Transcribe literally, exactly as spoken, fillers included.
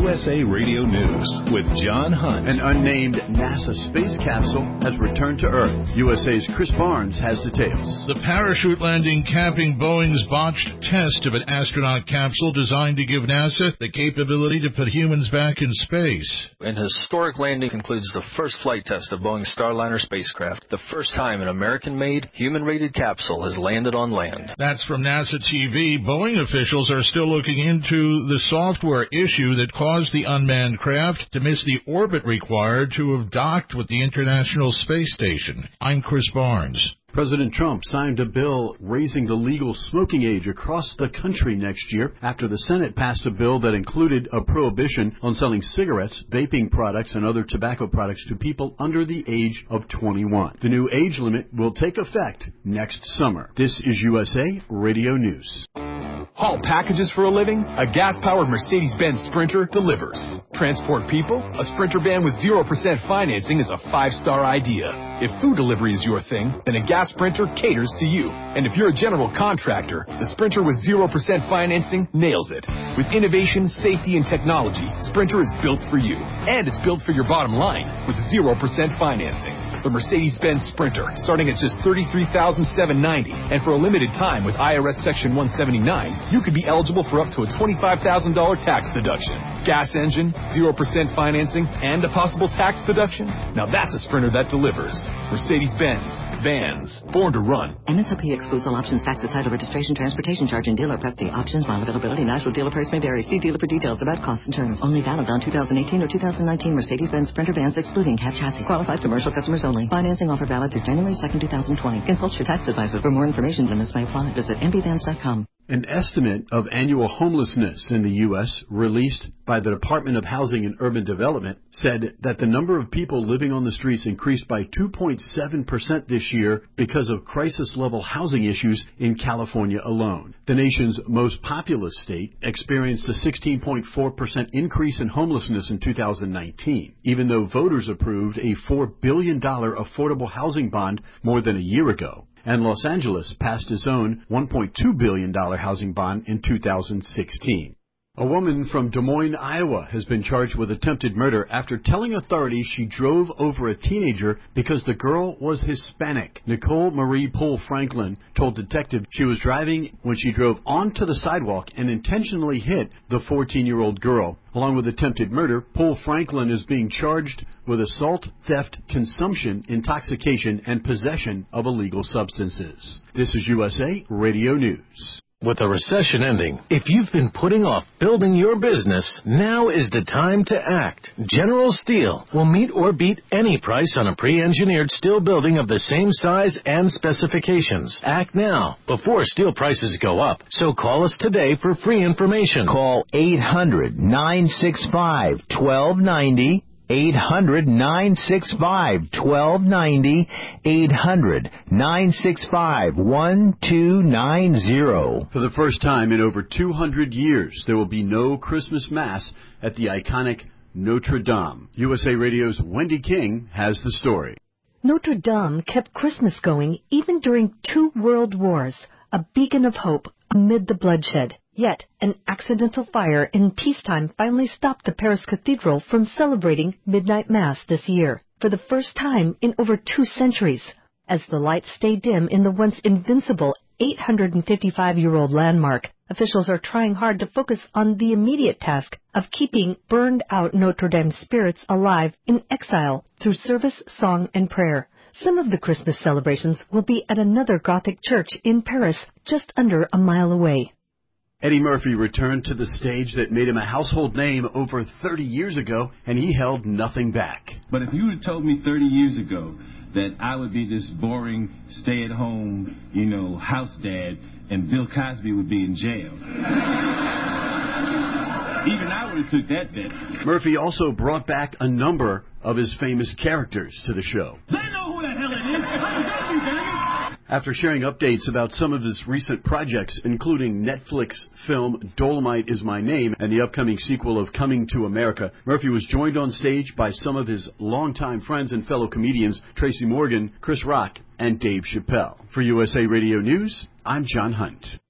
U S A Radio News with John Hunt. An unnamed NASA space capsule has returned to Earth. U S A's Chris Barnes has details. The parachute landing capping Boeing's botched test of an astronaut capsule designed to give NASA the capability to put humans back in space. An historic landing concludes the first flight test of Boeing's Starliner spacecraft, the first time an American-made, human-rated capsule has landed on land. That's from NASA T V. Boeing officials are still looking into the software issue that caused the unmanned craft to miss the orbit required to have docked with the International Space Station. I'm Chris Barnes. President Trump signed a bill raising the legal smoking age across the country next year after the Senate passed a bill that included a prohibition on selling cigarettes, vaping products, and other tobacco products to people under the age of twenty-one. The new age limit will take effect next summer. This is U S A Radio News. Haul packages for a living? A gas-powered Mercedes-Benz Sprinter delivers. Transport people? A Sprinter van with zero percent financing is a five-star idea. If food delivery is your thing, then a gas Sprinter caters to you. And if you're a general contractor, the Sprinter with zero percent financing nails it. With innovation, safety, and technology, Sprinter is built for you. And it's built for your bottom line with zero percent financing. The Mercedes-Benz Sprinter, starting at just thirty-three thousand seven hundred ninety dollars. And for a limited time with I R S Section one seventy-nine, you could be eligible for up to a twenty-five thousand dollars tax deduction. Gas engine, zero percent financing, and a possible tax deduction? Now that's a Sprinter that delivers. Mercedes-Benz. Vans. Born to run. M S R P excludes all options, taxes, title, registration, transportation charge, and dealer prep fee. Options, model availability, national dealer price may vary. See dealer for details about costs and terms. Only valid on two thousand eighteen or two thousand nineteen Mercedes-Benz Sprinter vans excluding cab chassis. Qualified commercial customers only. Financing offer valid through January second, two thousand twenty. Consult your tax advisor for more information. Limits may apply. Visit m b vans dot com. An estimate of annual homelessness in the U S released by the Department of Housing and Urban Development said that the number of people living on the streets increased by two point seven percent this year because of crisis-level housing issues in California alone. The nation's most populous state experienced a sixteen point four percent increase in homelessness in two thousand nineteen, even though voters approved a four billion dollars affordable housing bond more than a year ago. And Los Angeles passed its own one point two billion dollars housing bond in two thousand sixteen. A woman from Des Moines, Iowa, has been charged with attempted murder after telling authorities she drove over a teenager because the girl was Hispanic. Nicole Marie Poole Franklin told detectives she was driving when she drove onto the sidewalk and intentionally hit the fourteen-year-old girl. Along with attempted murder, Poole Franklin is being charged with assault, theft, consumption, intoxication, and possession of illegal substances. This is U S A Radio News. With the recession ending, if you've been putting off building your business, now is the time to act. General Steel will meet or beat any price on a pre-engineered steel building of the same size and specifications. Act now, before steel prices go up. So call us today for free information. Call eight hundred, nine six five, one two nine zero. eight hundred, nine six five, one two nine zero. eight hundred, nine six five, one two nine zero. For the first time in over two hundred years, there will be no Christmas Mass at the iconic Notre Dame. U S A Radio's Wendy King has the story. Notre Dame kept Christmas going even during two world wars, a beacon of hope amid the bloodshed. Yet, an accidental fire in peacetime finally stopped the Paris Cathedral from celebrating Midnight Mass this year, for the first time in over two centuries. As the lights stay dim in the once invincible eight hundred fifty-five-year-old landmark, officials are trying hard to focus on the immediate task of keeping burned-out Notre Dame spirits alive in exile through service, song, and prayer. Some of the Christmas celebrations will be at another Gothic church in Paris, just under a mile away. Eddie Murphy returned to the stage that made him a household name over thirty years ago, and he held nothing back. But if you had told me thirty years ago that I would be this boring, stay-at-home, you know, house dad, and Bill Cosby would be in jail, even I would have took that bet. Murphy also brought back a number of his famous characters to the show. They know who the hell it is. I'm got you, damn it. After sharing updates about some of his recent projects, including Netflix film Dolomite Is My Name and the upcoming sequel of Coming to America, Murphy was joined on stage by some of his longtime friends and fellow comedians Tracy Morgan, Chris Rock, and Dave Chappelle. For U S A Radio News, I'm John Hunt.